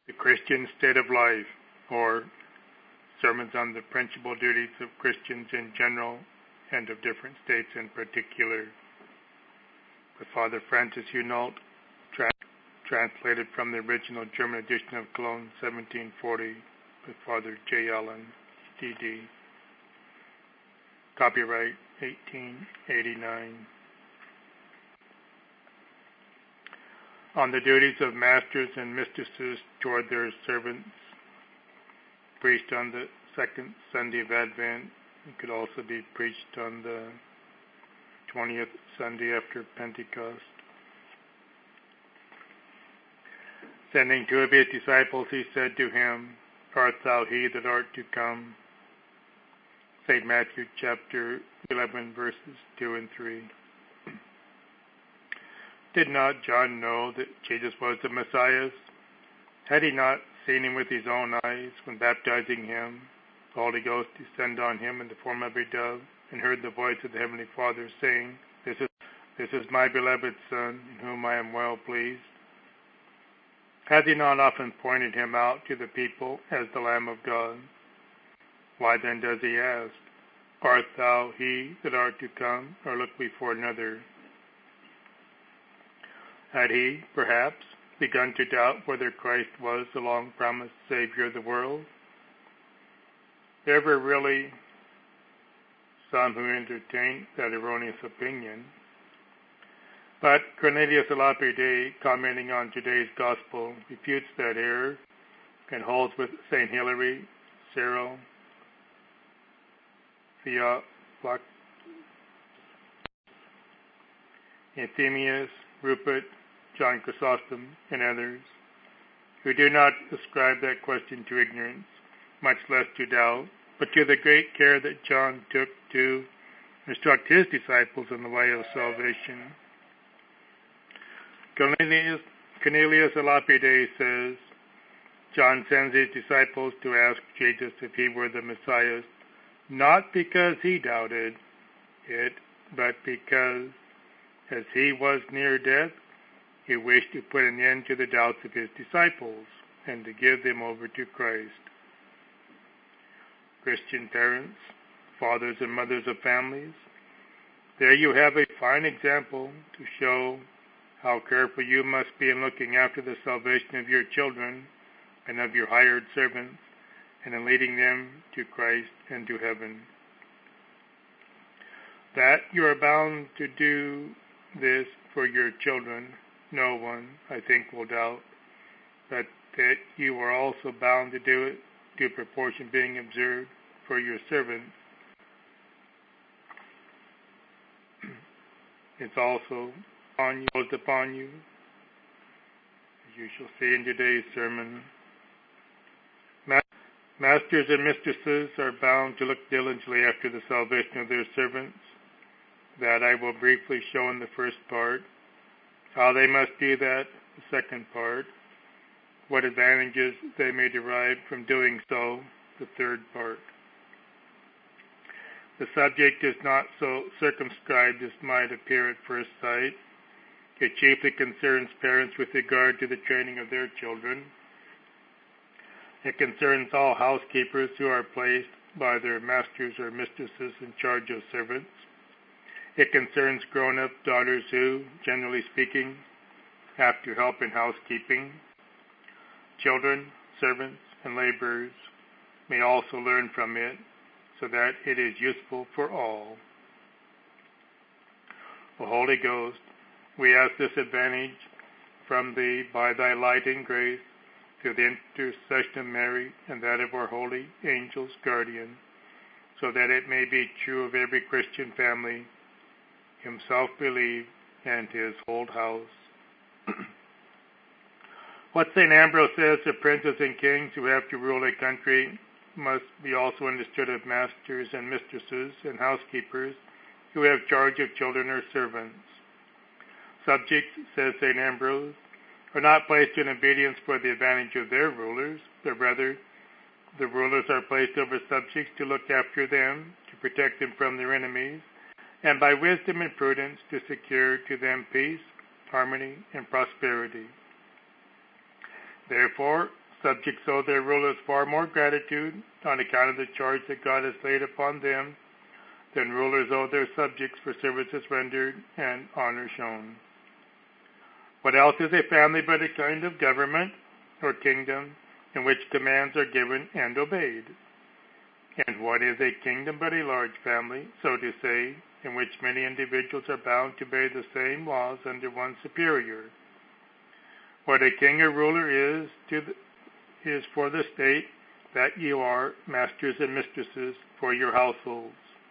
The Christian State of Life, or Sermons on the Principal Duties of Christians in General and of Different States in Particular, by Father Francis Hunault, translated from the original German edition of Cologne, 1740, by Father J. Allen, D.D. Copyright 1889. On the duties of masters and mistresses toward their servants, preached on the second Sunday of Advent. It could also be preached on the 20th Sunday after Pentecost. Sending two of his disciples, he said to him, Art thou he that art to come? St. Matthew chapter 11, verses 2 and 3. Did not John know that Jesus was the Messiah? Had he not seen him with his own eyes when baptizing him, the Holy Ghost descended on him in the form of a dove, and heard the voice of the Heavenly Father saying, This is my beloved Son, in whom I am well pleased? Has he not often pointed him out to the people as the Lamb of God? Why then does he ask, Art thou he that art to come, or look we for another? Had he, perhaps, begun to doubt whether Christ was the long-promised Savior of the world? There were really some who entertained that erroneous opinion. But Cornelius a Lapide, commenting on today's Gospel, refutes that error and holds with St. Hilary, Cyril, Theophlactus, Euthemius, Rupert, John Chrysostom, and others, who do not ascribe that question to ignorance, much less to doubt, but to the great care that John took to instruct his disciples in the way of salvation. Cornelius a Lapide says, John sends his disciples to ask Jesus if he were the Messiah, not because he doubted it, but because, as he was near death, he wished to put an end to the doubts of his disciples and to give them over to Christ. Christian parents, fathers and mothers of families, there you have a fine example to show how careful you must be in looking after the salvation of your children and of your hired servants, and in leading them to Christ and to heaven. That you are bound to do this for your children, no one, I think, will doubt, but that you are also bound to do it, due proportion being observed, for your servants. It's also imposed upon you, as you shall see in today's sermon. Masters and mistresses are bound to look diligently after the salvation of their servants. That I will briefly show in the first part. How they must do that, the second part. What advantages they may derive from doing so, the third part. The subject is not so circumscribed as might appear at first sight. It chiefly concerns parents with regard to the training of their children. It concerns all housekeepers who are placed by their masters or mistresses in charge of servants. It concerns grown-up daughters who, generally speaking, have to help in housekeeping. Children, servants, and laborers may also learn from it, so that it is useful for all. O Holy Ghost, we ask this advantage from Thee by Thy light and grace, through the intercession of Mary and that of our holy angels, guardian, so that it may be true of every Christian family, himself believe, and his whole house. What St. Ambrose says of princes and kings who have to rule a country must be also understood of masters and mistresses and housekeepers who have charge of children or servants. Subjects, says St. Ambrose, are not placed in obedience for the advantage of their rulers, but rather the rulers are placed over subjects to look after them, to protect them from their enemies, and by wisdom and prudence to secure to them peace, harmony, and prosperity. Therefore, Subjects owe their rulers far more gratitude on account of the charge that God has laid upon them than rulers owe their subjects for services rendered and honor shown. What else is a family but a kind of government or kingdom in which commands are given and obeyed? And what is a kingdom but a large family, so to say, in which many individuals are bound to obey the same laws under one superior? What a king or ruler is for the state, that you are masters and mistresses for your households.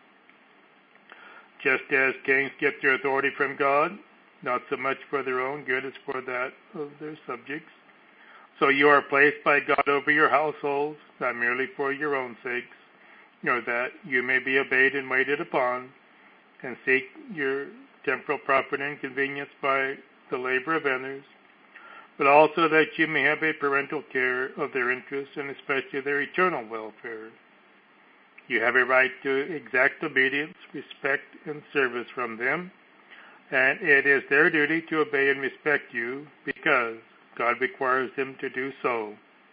Just as kings get their authority from God, not so much for their own good as for that of their subjects, so you are placed by God over your households, not merely for your own sakes, nor that you may be obeyed and waited upon, and seek your temporal profit and convenience by the labor of others, but also that you may have a parental care of their interests and especially their eternal welfare. You have a right to exact obedience, respect, and service from them, and it is their duty to obey and respect you because God requires them to do so.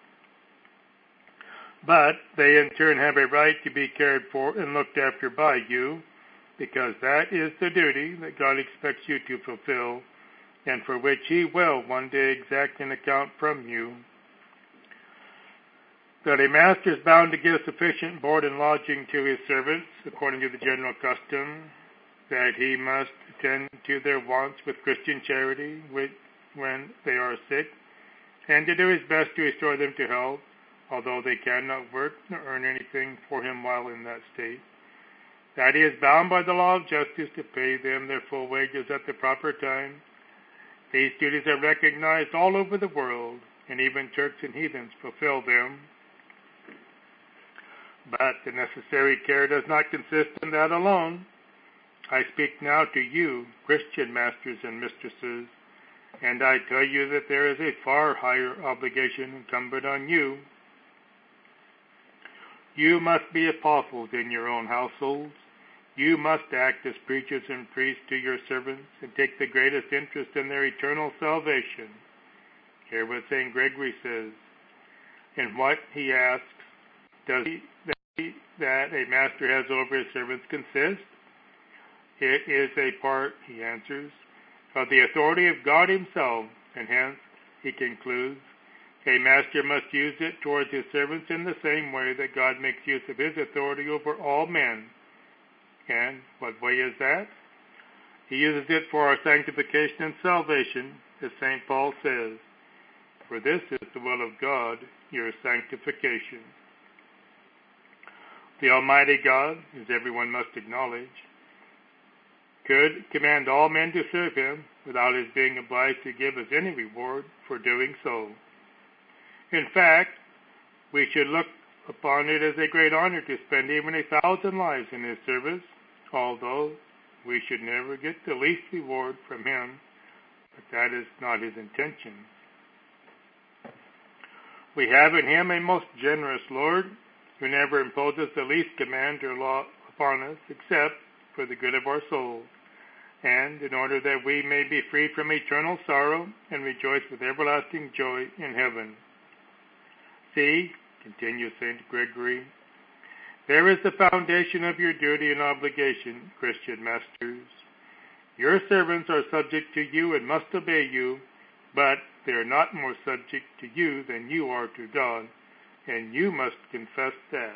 But they in turn have a right to be cared for and looked after by you because that is the duty that God expects you to fulfill and for which He will one day exact an account from you. That a master is bound to give sufficient board and lodging to his servants, according to the general custom, that he must attend to their wants with Christian charity when they are sick, and to do his best to restore them to health, although they cannot work nor earn anything for him while in that state. That he is bound by the law of justice to pay them their full wages at the proper time. These duties are recognized all over the world, and even Turks and heathens fulfill them. But the necessary care does not consist in that alone. I speak now to you, Christian masters and mistresses, and I tell you that there is a far higher obligation incumbent on you. You must be apostles in your own households. You must act as preachers and priests to your servants and take the greatest interest in their eternal salvation. Hear what St. Gregory says. In what he asks, does that a master has over his servants consist? It is a part, he answers, of the authority of God himself, and hence, he concludes, a master must use it towards his servants in the same way that God makes use of his authority over all men. And what way is that? He uses it for our sanctification and salvation, as St. Paul says, for this is the will of God, your sanctification. The Almighty God, as everyone must acknowledge, could command all men to serve him without his being obliged to give us any reward for doing so. In fact, we should look upon it as a great honor to spend even 1,000 lives in his service, although we should never get the least reward from him, but that is not his intention. We have in him a most generous Lord, who never imposes the least command or law upon us, except for the good of our souls, and in order that we may be freed from eternal sorrow and rejoice with everlasting joy in heaven. See, continues St. Gregory, there is the foundation of your duty and obligation, Christian masters. Your servants are subject to you and must obey you, but they are not more subject to you than you are to God, and you must confess that.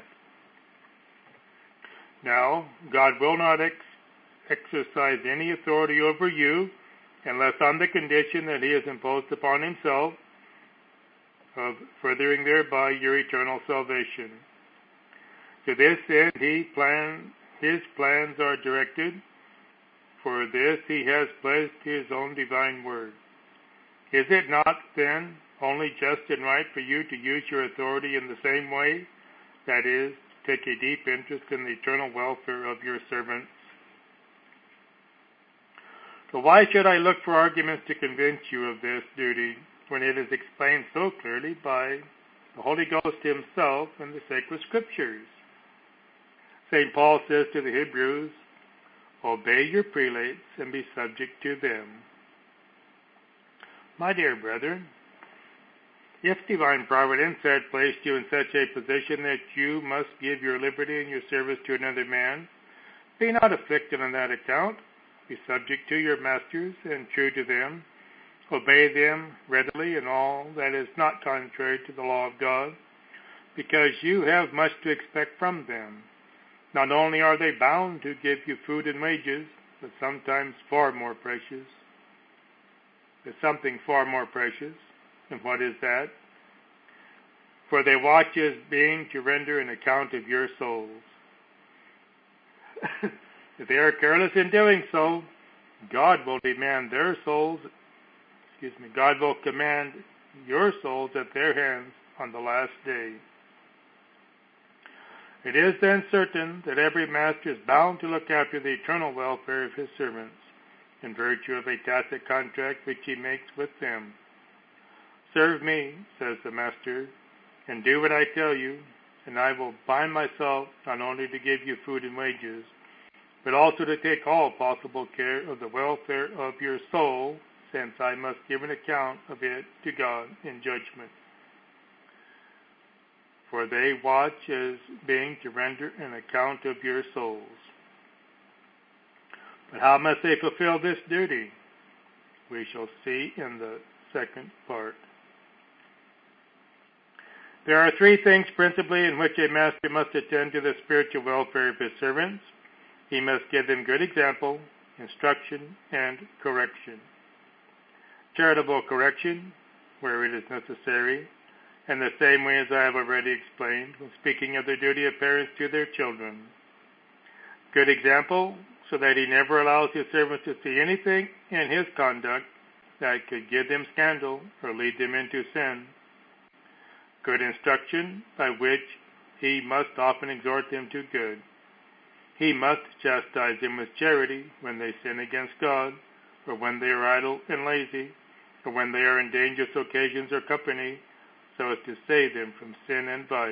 Now, God will not exercise any authority over you unless on the condition that he has imposed upon himself of furthering thereby your eternal salvation. To this end his plans are directed. For this he has pledged his own divine word. Is it not, then, only just and right for you to use your authority in the same way, that is, to take a deep interest in the eternal welfare of your servants? So why should I look for arguments to convince you of this duty, when it is explained so clearly by the Holy Ghost himself in the sacred Scriptures? St. Paul says to the Hebrews, obey your prelates and be subject to them. My dear brethren, If divine providence had placed you in such a position that you must give your liberty and your service to another man, be not afflicted on that account. Be subject to your masters and true to them. Obey them readily in all that is not contrary to the law of God, because you have much to expect from them. Not only are they bound to give you food and wages, but sometimes far more precious. There's something far more precious. And what is that? For they watch as being to render an account of your souls. If they are careless in doing so, God will demand their souls, God will command your souls at their hands on the last day. It is then certain that every master is bound to look after the eternal welfare of his servants, in virtue of a tacit contract which he makes with them. Serve me, says the master, and do what I tell you, and I will bind myself not only to give you food and wages, but also to take all possible care of the welfare of your soul, since I must give an account of it to God in judgment. For they watch as being to render an account of your souls. But how must they fulfill this duty? We shall see in the second part. There are three things principally in which a master must attend to the spiritual welfare of his servants. He must give them good example, instruction, and correction. Charitable correction, where it is necessary, in the same way as I have already explained when speaking of the duty of parents to their children. Good example, so that he never allows his servants to see anything in his conduct that could give them scandal or lead them into sin. Good instruction, by which he must often exhort them to good. He must chastise them with charity when they sin against God, or when they are idle and lazy, or when they are in dangerous occasions or company, so as to save them from sin and vice.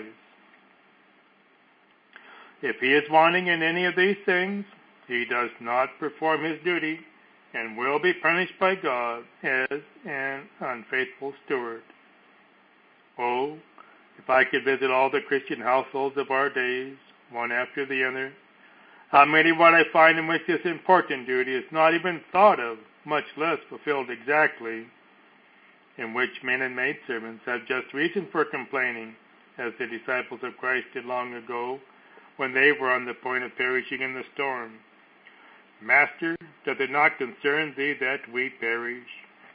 If he is wanting in any of these things, he does not perform his duty, and will be punished by God as an unfaithful steward. Oh, if I could visit all the Christian households of our days, one after the other, how many would I find in which this important duty is not even thought of, much less fulfilled exactly, in which men and maidservants have just reason for complaining, as the disciples of Christ did long ago, when they were on the point of perishing in the storm. Master, doth it not concern thee that we perish?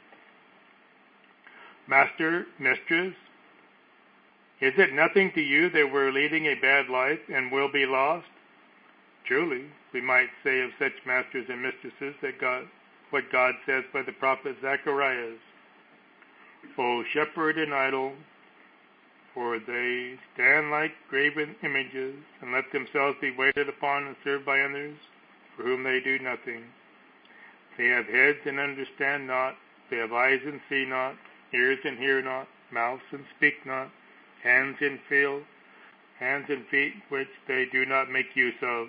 Master, mistress, is it nothing to you that we're leading a bad life and will be lost? Truly, we might say of such masters and mistresses what God says by the prophet Zacharias. O shepherd and idol, for they stand like graven images, and let themselves be waited upon and served by others, for whom they do nothing. They have heads and understand not, they have eyes and see not, ears and hear not, mouths and speak not, hands and feet which they do not make use of.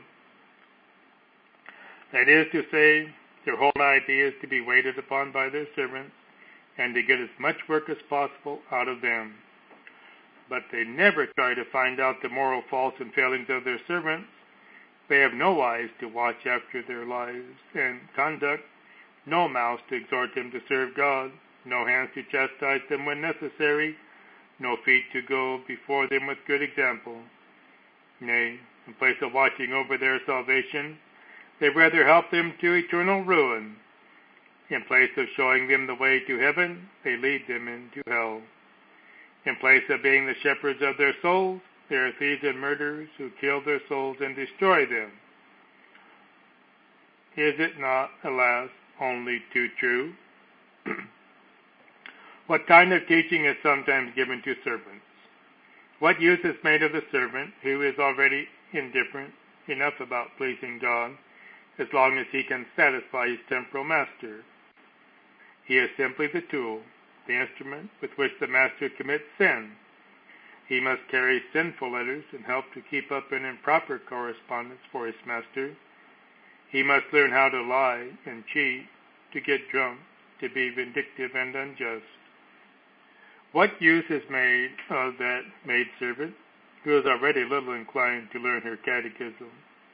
That is to say, their whole idea is to be waited upon by their servants, and to get as much work as possible out of them. But they never try to find out the moral faults and failings of their servants. They have no eyes to watch after their lives and conduct, no mouths to exhort them to serve God, no hands to chastise them when necessary, no feet to go before them with good example. Nay, in place of watching over their salvation, they rather help them to eternal ruin. In place of showing them the way to heaven, they lead them into hell. In place of being the shepherds of their souls, they are thieves and murderers who kill their souls and destroy them. Is it not, alas, only too true? What kind of teaching is sometimes given to servants? What use is made of the servant who is already indifferent enough about pleasing God, as long as he can satisfy his temporal master? He is simply the tool, the instrument with which the master commits sin. He must carry sinful letters and help to keep up an improper correspondence for his master. He must learn how to lie and cheat, to get drunk, to be vindictive and unjust. What use is made of that maidservant who is already little inclined to learn her catechism?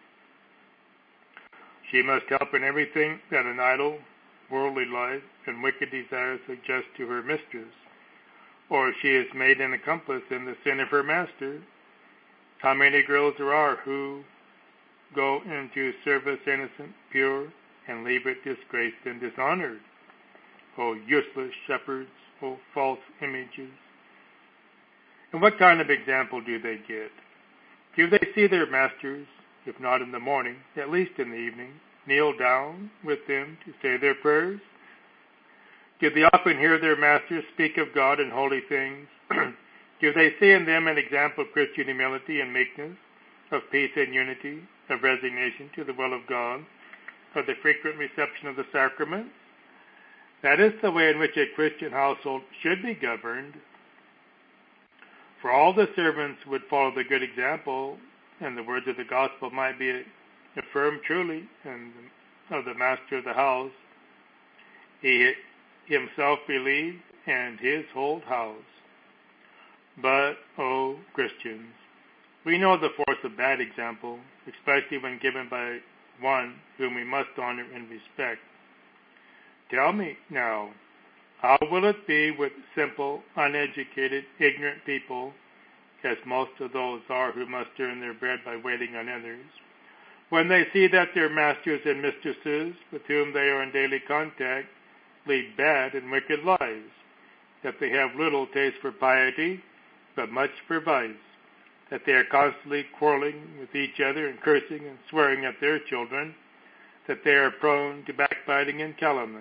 She must help in everything that an idle, worldly life and wicked desires suggest to her mistress, or she is made an accomplice in the sin of her master. How many girls there are who go into service innocent, pure, and leave it disgraced and dishonored. O useless shepherds, O false images. And what kind of example do they get? Do they see their masters, if not in the morning, at least in the evening, kneel down with them to say their prayers? Do they often hear their masters speak of God and holy things? Do they see in them an example of Christian humility and meekness, of peace and unity, of resignation to the will of God, of the frequent reception of the sacraments? That is the way in which a Christian household should be governed. For all the servants would follow the good example, and the words of the gospel might be affirmed truly of the master of the house. He himself believed, and his whole house. But, O Christians, we know the force of bad example, especially when given by one whom we must honor and respect. Tell me now, how will it be with simple, uneducated, ignorant people, as most of those are who must earn their bread by waiting on others, when they see that their masters and mistresses with whom they are in daily contact lead bad and wicked lives, that they have little taste for piety, but much for vice, that they are constantly quarreling with each other and cursing and swearing at their children, that they are prone to backbiting and calumny?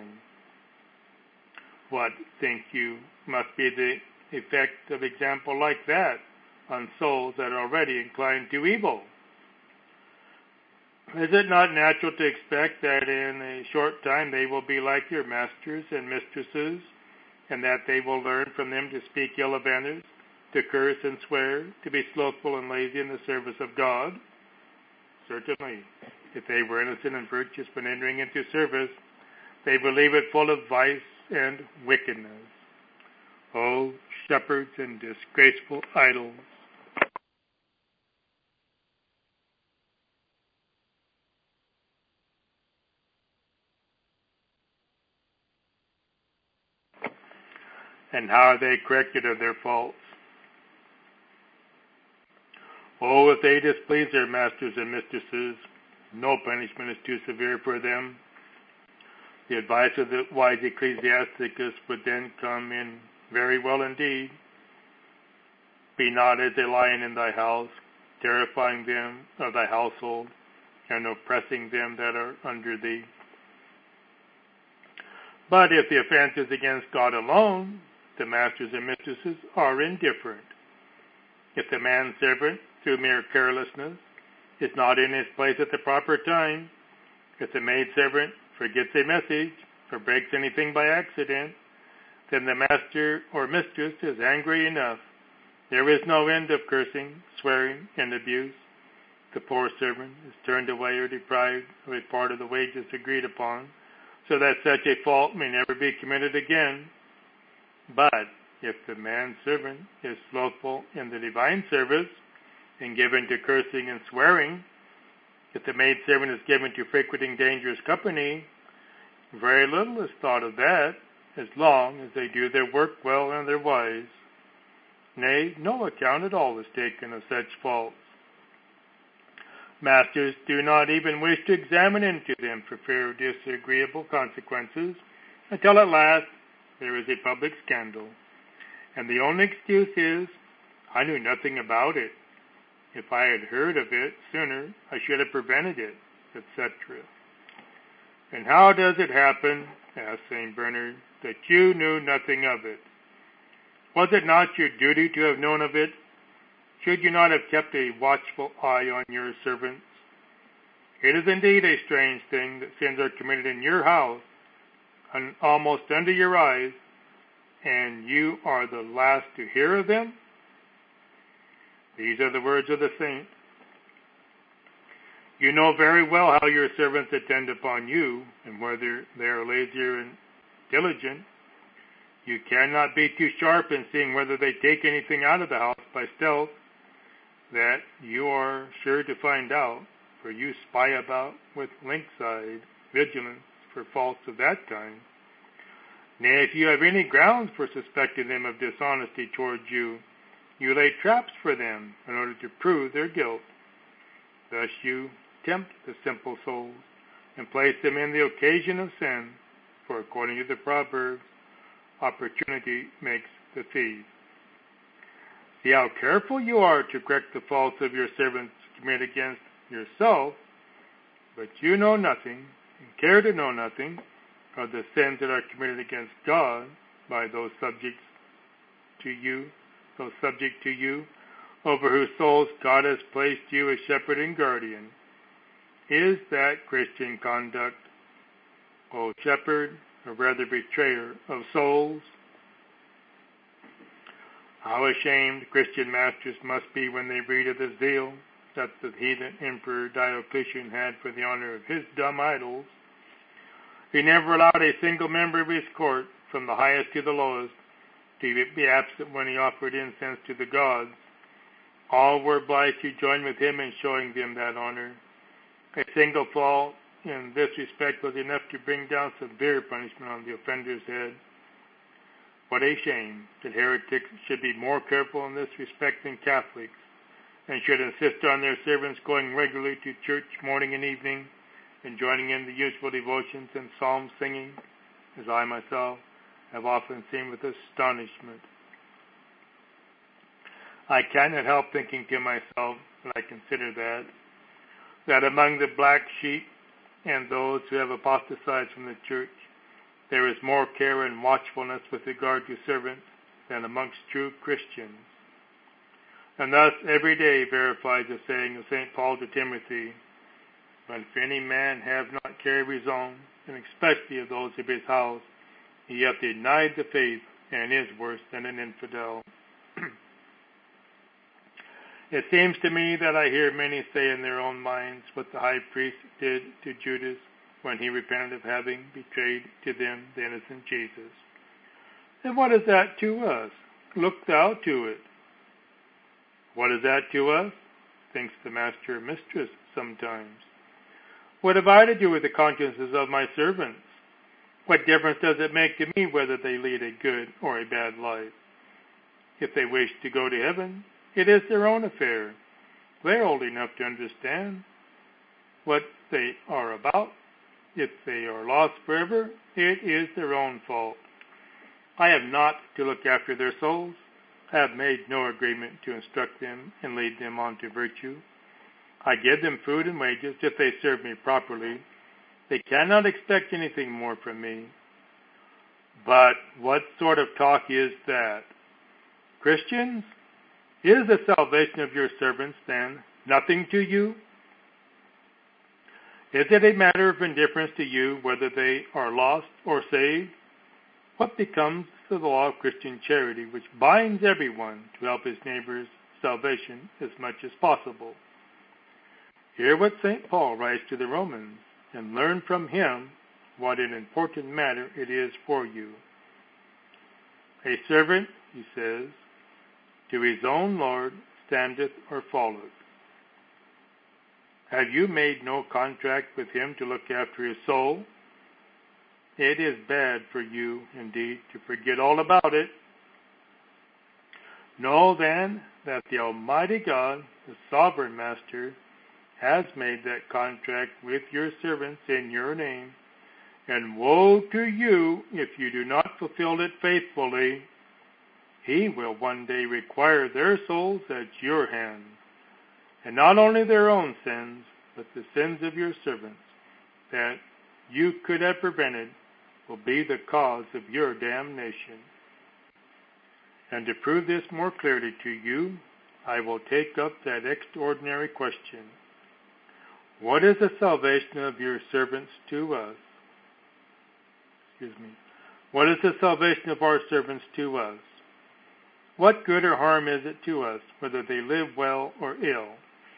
What, think you, must be the effect of example like that on souls that are already inclined to evil? Is it not natural to expect that in a short time they will be like your masters and mistresses, and that they will learn from them to speak ill of others, to curse and swear, to be slothful and lazy in the service of God? Certainly, if they were innocent and virtuous when entering into service, they will leave it full of vice and wickedness. O shepherds and disgraceful idols! And how are they corrected of their faults? Oh, if they displease their masters and mistresses, no punishment is too severe for them. The advice of the wise ecclesiasticus would then come in very well indeed. Be not as a lion in thy house, terrifying them of thy household, and oppressing them that are under thee. But if the offense is against God alone, the masters and mistresses are indifferent. If the manservant, through mere carelessness, is not in his place at the proper time, if the maidservant forgets a message or breaks anything by accident, then the master or mistress is angry enough. There is no end of cursing, swearing, and abuse. The poor servant is turned away or deprived of a part of the wages agreed upon, so that such a fault may never be committed again. But if the manservant is slothful in the divine service and given to cursing and swearing, if the maidservant is given to frequenting dangerous company, very little is thought of that, as long as they do their work well and are wise. Nay, no account at all is taken of such faults. Masters do not even wish to examine into them for fear of disagreeable consequences, until at last there is a public scandal, and the only excuse is, I knew nothing about it. If I had heard of it sooner, I should have prevented it, etc. And how does it happen, asked St. Bernard, that you knew nothing of it? Was it not your duty to have known of it? Should you not have kept a watchful eye on your servants? It is indeed a strange thing that sins are committed in your house, almost under your eyes, and you are the last to hear of them? These are the words of the saint. You know very well how your servants attend upon you, and whether they are lazy and diligent. You cannot be too sharp in seeing whether they take anything out of the house by stealth. That you are sure to find out, for you spy about with lynx-eyed vigilance for faults of that kind. Nay, if you have any grounds for suspecting them of dishonesty towards you, you lay traps for them in order to prove their guilt. Thus you tempt the simple souls and place them in the occasion of sin, for according to the Proverbs, opportunity makes the thief. See how careful you are to correct the faults of your servants committed against yourself, but you know nothing, and care to know nothing, of the sins that are committed against God by those subject to you, over whose souls God has placed you as shepherd and guardian. Is that Christian conduct, O shepherd, or rather betrayer of souls? How ashamed Christian masters must be when they read of the zeal that the heathen emperor Diocletian had for the honor of his dumb idols. He never allowed a single member of his court, from the highest to the lowest, to be absent when he offered incense to the gods. All were obliged to join with him in showing them that honor. A single fault in this respect was enough to bring down severe punishment on the offender's head. What a shame that heretics should be more careful in this respect than Catholics, and should insist on their servants going regularly to church morning and evening, and joining in the usual devotions and psalm singing, as I myself have often seen with astonishment. I cannot help thinking to myself, when I consider that among the black sheep and those who have apostatized from the church, there is more care and watchfulness with regard to servants than amongst true Christians. And thus every day verifies the saying of St. Paul to Timothy, "But if any man have not care of his own, and especially of those of his house, he hath denied the faith, and is worse than an infidel." It seems to me that I hear many say in their own minds what the high priest did to Judas when he repented of having betrayed to them the innocent Jesus. And what is that to us? Look thou to it. What is that to us? Thinks the master or mistress sometimes. What have I to do with the consciences of my servants? What difference does it make to me whether they lead a good or a bad life? If they wish to go to heaven, it is their own affair. They are old enough to understand what they are about. If they are lost forever, it is their own fault. I have not to look after their souls. I have made no agreement to instruct them and lead them on to virtue. I give them food and wages if they serve me properly. They cannot expect anything more from me. But what sort of talk is that? Christians, is the salvation of your servants, then, nothing to you? Is it a matter of indifference to you whether they are lost or saved? What becomes of the law of Christian charity, which binds everyone to help his neighbor's salvation as much as possible? Hear what St. Paul writes to the Romans, and learn from him what an important matter it is for you. A servant, he says, to his own Lord standeth or falleth. Have you made no contract with him to look after his soul? It is bad for you, indeed, to forget all about it. Know, then, that the Almighty God, the Sovereign Master, has made that contract with your servants in your name, and woe to you if you do not fulfill it faithfully. He will one day require their souls at your hands, and not only their own sins, but the sins of your servants, that you could have prevented, will be the cause of your damnation. And to prove this more clearly to you, I will take up that extraordinary question. What is the salvation of your servants to us? What is the salvation of our servants to us? What good or harm is it to us, whether they live well or ill?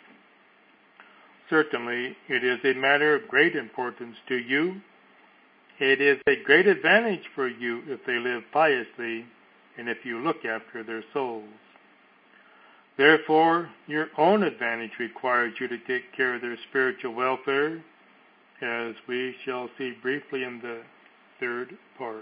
Certainly, it is a matter of great importance to you. It is a great advantage for you if they live piously and if you look after their souls. Therefore, your own advantage requires you to take care of their spiritual welfare, as we shall see briefly in the third part.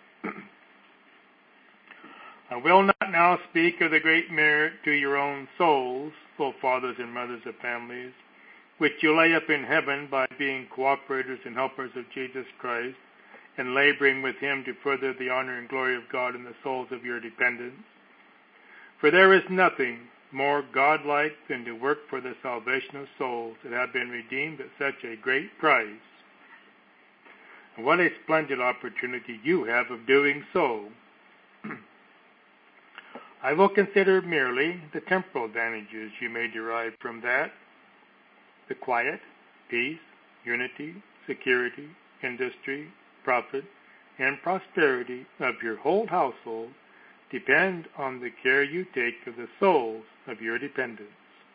I will not now speak of the great merit to your own souls, O fathers and mothers of families, which you lay up in heaven by being cooperators and helpers of Jesus Christ, and laboring with him to further the honor and glory of God in the souls of your dependents. For there is nothing more godlike than to work for the salvation of souls that have been redeemed at such a great price. And what a splendid opportunity you have of doing so. I will consider merely the temporal advantages you may derive from that. The quiet, peace, unity, security, industry, profit, and prosperity of your whole household depend on the care you take of the souls of your dependents.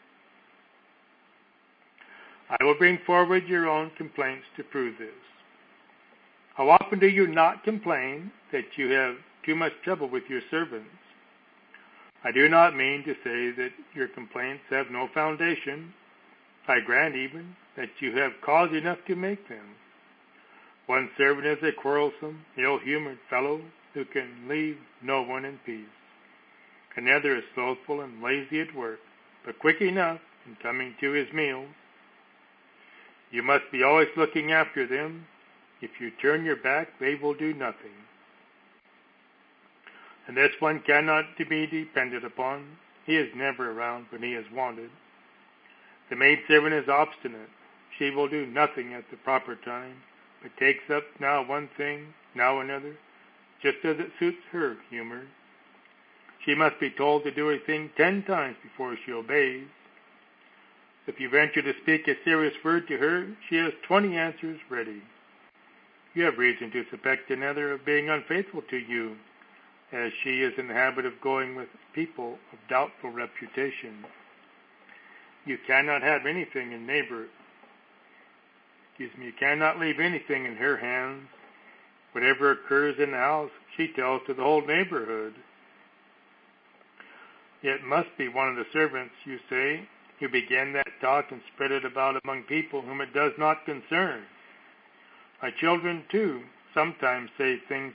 I will bring forward your own complaints to prove this. How often do you not complain that you have too much trouble with your servants? I do not mean to say that your complaints have no foundation. I grant even that you have cause enough to make them. One servant is a quarrelsome, ill-humored fellow who can leave no one in peace. Another is slothful and lazy at work, but quick enough in coming to his meals. You must be always looking after them. If you turn your back, they will do nothing. And this one cannot be depended upon. He is never around when he is wanted. The maidservant is obstinate. She will do nothing at the proper time, but takes up now one thing, now another, just as it suits her humor. She must be told to do a thing 10 times before she obeys. If you venture to speak a serious word to her, she has 20 answers ready. You have reason to suspect another of being unfaithful to you, as she is in the habit of going with people of doubtful reputation. You cannot have anything in you cannot leave anything in her hands. Whatever occurs in the house, she tells to the whole neighborhood. It must be one of the servants, you say, who began that talk and spread it about among people whom it does not concern. My children, too, sometimes say things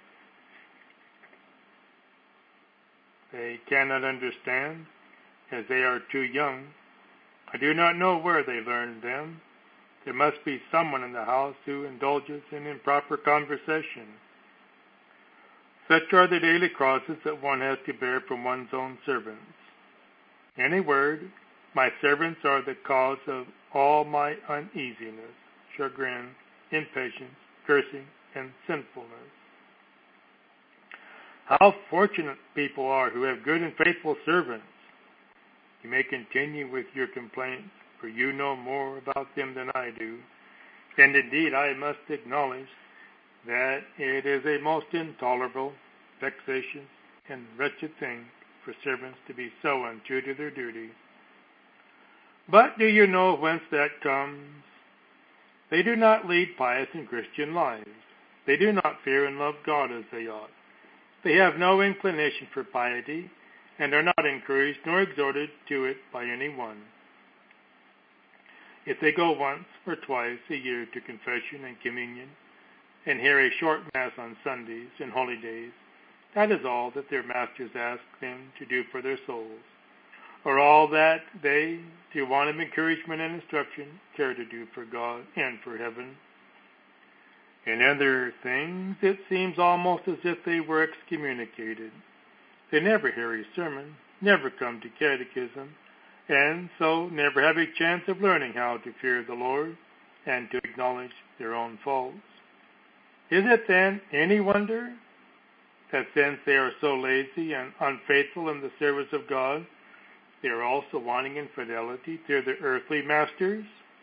they cannot understand, as they are too young. I do not know where they learned them. There must be someone in the house who indulges in improper conversation. Such are the daily crosses that one has to bear from one's own servants. In a word, my servants are the cause of all my uneasiness, chagrin, impatience, cursing, and sinfulness. How fortunate people are who have good and faithful servants. You may continue with your complaints, for you know more about them than I do. And indeed, I must acknowledge that it is a most intolerable, vexatious, and wretched thing for servants to be so untrue to their duty. But do you know whence that comes? They do not lead pious and Christian lives. They do not fear and love God as they ought. They have no inclination for piety, and are not encouraged nor exhorted to it by any one. If they go once or twice a year to confession and communion, and hear a short mass on Sundays and holy days, that is all that their masters ask them to do for their souls, or all that they, through want of encouragement and instruction, care to do for God and for heaven. In other things, it seems almost as if they were excommunicated. They never hear a sermon, never come to catechism, and so never have a chance of learning how to fear the Lord and to acknowledge their own faults. Is it then any wonder that since they are so lazy and unfaithful in the service of God, they are also wanting in fidelity to their earthly masters?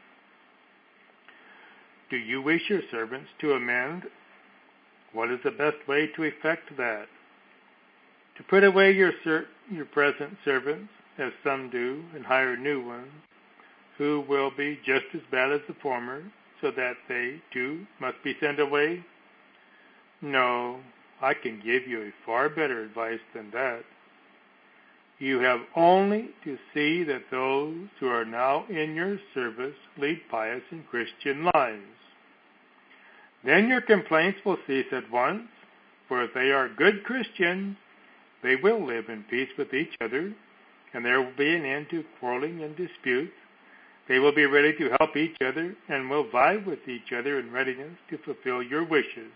Do you wish your servants to amend? What is the best way to effect that? To put away your present servants, as some do, and hire new ones, who will be just as bad as the former, so that they, too, must be sent away? No, I can give you a far better advice than that. You have only to see that those who are now in your service lead pious and Christian lives. Then your complaints will cease at once, for if they are good Christians, they will live in peace with each other, and there will be an end to quarreling and disputes. They will be ready to help each other and will vie with each other in readiness to fulfill your wishes.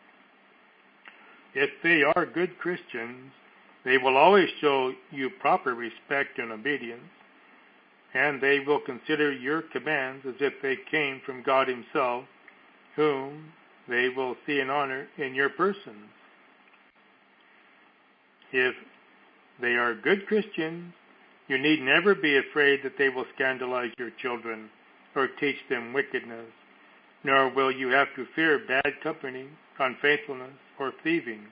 If they are good Christians, they will always show you proper respect and obedience, and they will consider your commands as if they came from God Himself, whom they will see and honor in your persons. If they are good Christians, you need never be afraid that they will scandalize your children or teach them wickedness, nor will you have to fear bad company, unfaithfulness, or thieving.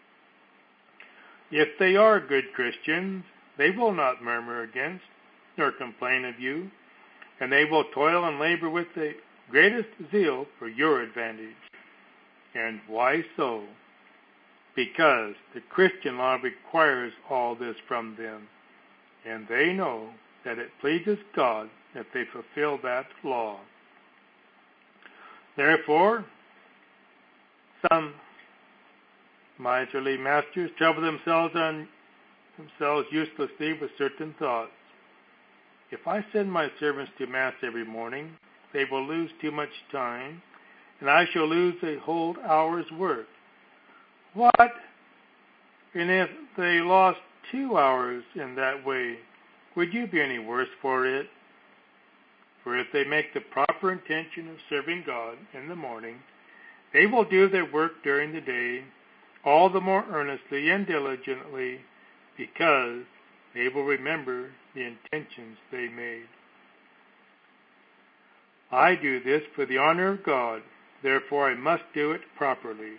If they are good Christians, they will not murmur against nor complain of you, and they will toil and labor with the greatest zeal for your advantage. And why so? Because the Christian law requires all this from them, and they know that it pleases God that they fulfill that law. Therefore, some miserly masters trouble themselves uselessly with certain thoughts. If I send my servants to Mass every morning, they will lose too much time, and I shall lose a whole hour's work. What? And if they lost 2 hours in that way, would you be any worse for it? For if they make the proper intention of serving God in the morning, they will do their work during the day all the more earnestly and diligently, because they will remember the intentions they made. I do this for the honor of God, therefore I must do it properly.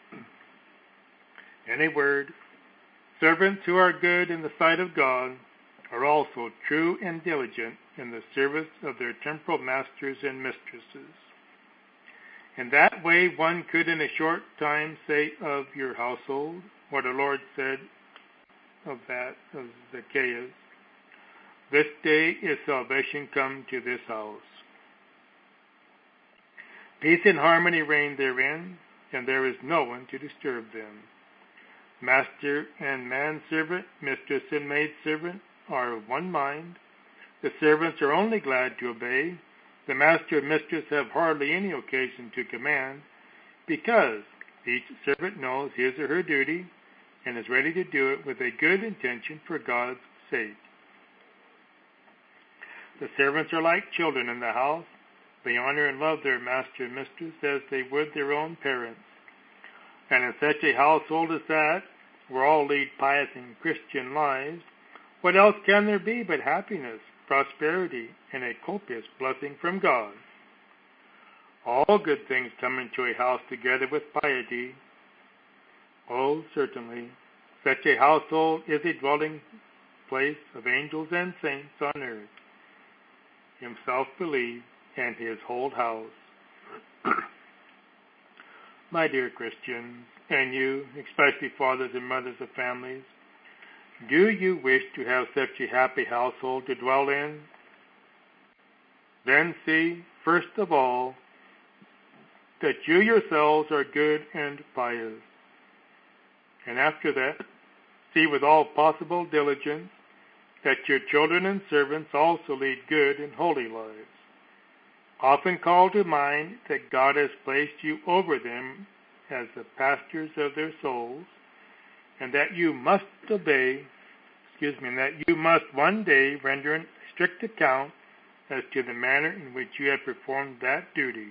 In a word, servants who are good in the sight of God are also true and diligent in the service of their temporal masters and mistresses. In that way, one could in a short time say of your household what our Lord said of Zacchaeus, "This day is salvation come to this house." Peace and harmony reign therein, and there is no one to disturb them. Master and manservant, mistress and maidservant are of one mind. The servants are only glad to obey. The master and mistress have hardly any occasion to command, because each servant knows his or her duty and is ready to do it with a good intention for God's sake. The servants are like children in the house. They honor and love their master and mistress as they would their own parents. And in such a household as that, where all lead pious and Christian lives, what else can there be but happiness, prosperity, and a copious blessing from God? All good things come into a house together with piety. Oh, certainly, such a household is a dwelling place of angels and saints on earth. Himself believed, and his whole house. My dear Christians, and you, especially fathers and mothers of families, do you wish to have such a happy household to dwell in? Then see, first of all, that you yourselves are good and pious. And after that, see with all possible diligence that your children and servants also lead good and holy lives. Often call to mind that God has placed you over them as the pastors of their souls, and that you must that you must one day render a strict account as to the manner in which you have performed that duty.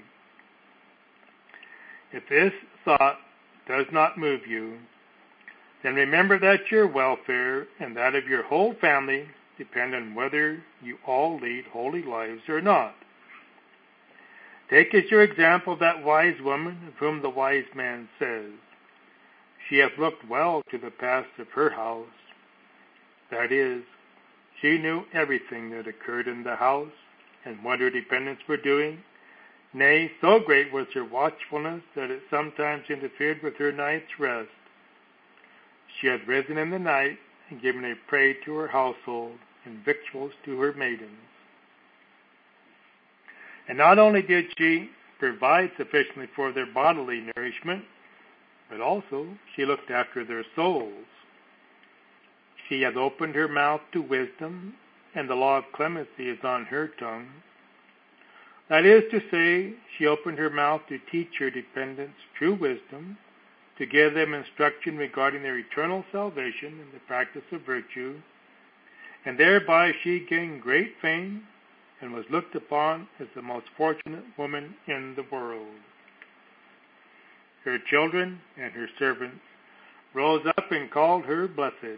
If this thought does not move you, then remember that your welfare and that of your whole family depend on whether you all lead holy lives or not. Take as your example that wise woman of whom the wise man says, "She hath looked well to the past of her house." That is, she knew everything that occurred in the house and what her dependents were doing, Nay, so great was her watchfulness that it sometimes interfered with her night's rest. She had risen in the night and given a prey to her household and victuals to her maidens. And not only did she provide sufficiently for their bodily nourishment, but also she looked after their souls. She hath opened her mouth to wisdom, and the law of clemency is on her tongue. That is to say, she opened her mouth to teach her dependents true wisdom, to give them instruction regarding their eternal salvation and the practice of virtue, and thereby she gained great fame and was looked upon as the most fortunate woman in the world. Her children and her servants rose up and called her blessed.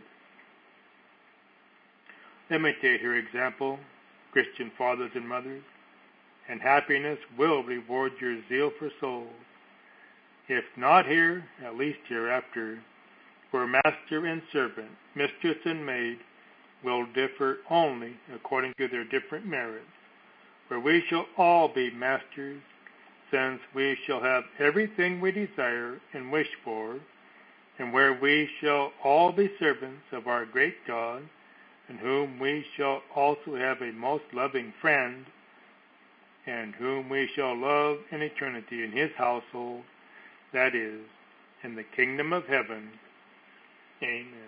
Imitate her example, Christian fathers and mothers, and happiness will reward your zeal for souls. If not here, at least hereafter, for master and servant, mistress and maid, will differ only according to their different merits. For we shall all be masters, since we shall have everything we desire and wish for, and where we shall all be servants of our great God, in whom we shall also have a most loving friend, and whom we shall love in eternity in his household, that is, in the kingdom of heaven. Amen.